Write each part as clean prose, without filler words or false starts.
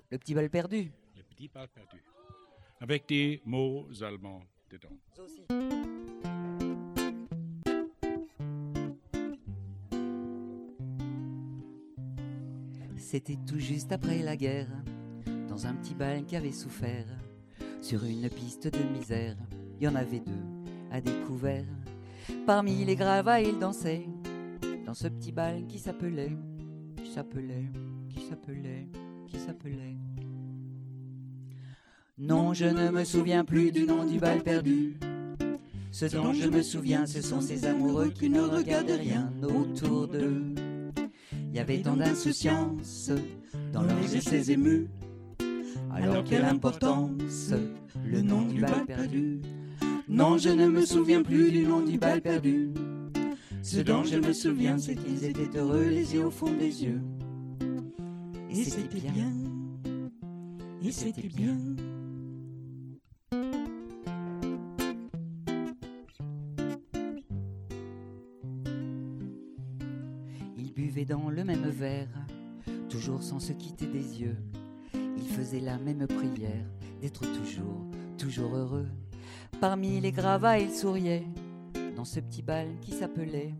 Le petit bal perdu. Le petit bal perdu. Avec des mots allemands dedans. Aussi. C'était tout juste après la guerre, dans un petit bal qui avait souffert. Sur une piste de misère, il y en avait deux à découvert. Parmi les gravats, ils dansaient dans ce petit bal qui s'appelait. Non, je ne me souviens plus du nom du bal perdu. Ce dont je me souviens, ce sont ces amoureux qui ne regardaient rien autour d'eux. Il y avait tant d'insouciance dans leurs essais émus. Alors quelle importance, le nom du bal perdu. Non, je ne me souviens plus du nom du bal perdu. Ce dont je me souviens, c'est qu'ils étaient heureux, les yeux au fond des yeux. Et c'était bien, et c'était bien. Ils buvaient dans le même verre, toujours sans se quitter des yeux. Ils faisaient la même prière, d'être toujours heureux. Parmi les gravats, ils souriaient, dans ce petit bal qui s'appelait.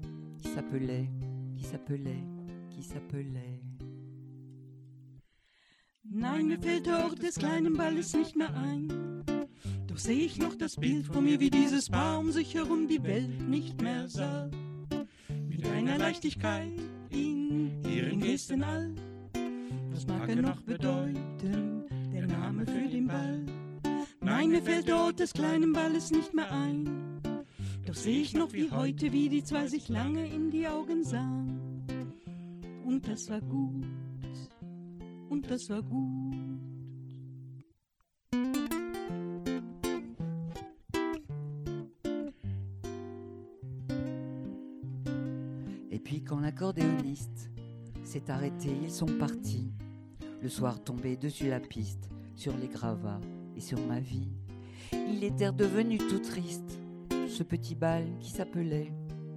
Nein, mir fällt der Ort des kleinen Balles nicht mehr ein. Doch seh ich noch das Bild vor mir, wie dieses Paar um sich herum die Welt nicht mehr sah. Mit einer Leichtigkeit in ihren Gesten all. Was mag noch bedeuten, der Name für den Ball? Nein, mir fällt der Ort des kleinen Balles nicht mehr ein. Doch seh ich noch wie heute, wie die zwei sich lange in die Augen sahen. Und das war gut, und das war gut. Et puis quand l'accordéoniste s'est arrêté, ils sont partis. Le soir tombé dessus la piste, sur les gravats et sur ma vie. Il était redevenu tout triste, ce petit bal qui s'appelait.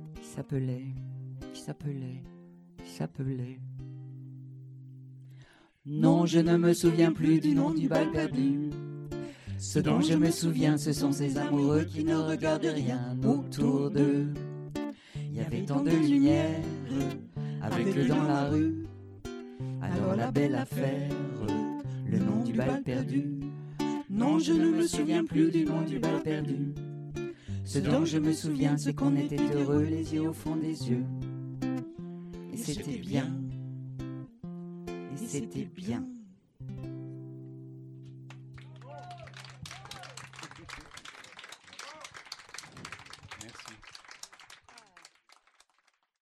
Non, je ne me souviens plus du nom du bal perdu. Ce dont je me souviens, ce sont ces amoureux qui ne regardent rien autour d'eux. Il y avait tant de lumière, avec le dans la rue. Alors la belle affaire, le nom du bal perdu. Non, je ne me souviens plus du nom du bal perdu. Ce dont je me souviens, c'est qu'on était heureux, les yeux au fond des yeux. Et c'était bien. Et c'était bien.